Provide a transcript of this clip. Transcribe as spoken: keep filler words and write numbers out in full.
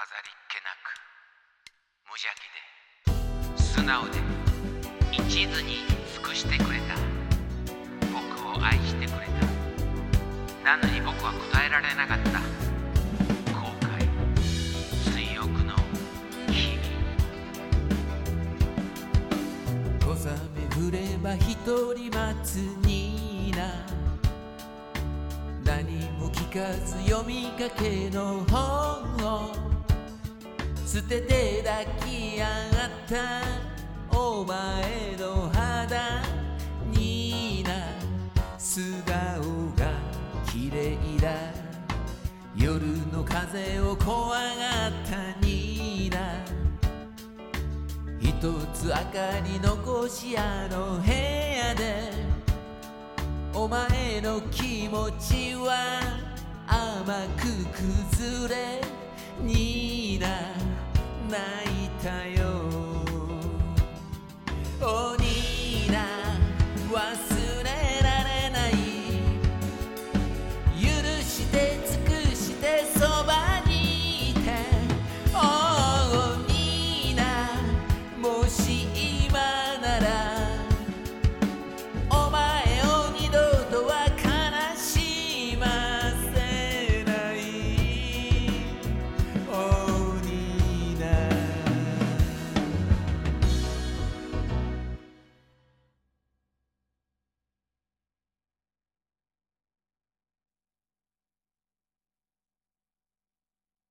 飾りっ気なく無邪気で素直で一途に尽くしてくれた。僕を愛してくれた。なのに僕は答えられなかった。後悔、追憶の日々。 小雨降れば一人待つニーナ、何も聞かず読みかけの本を捨てて抱き合ったお前の肌ニーナ、素顔が綺麗だ。夜の風を怖がったニーナ、一つ明かり残しあの部屋でお前の気持ちは甘く崩れニーナ泣いたよ。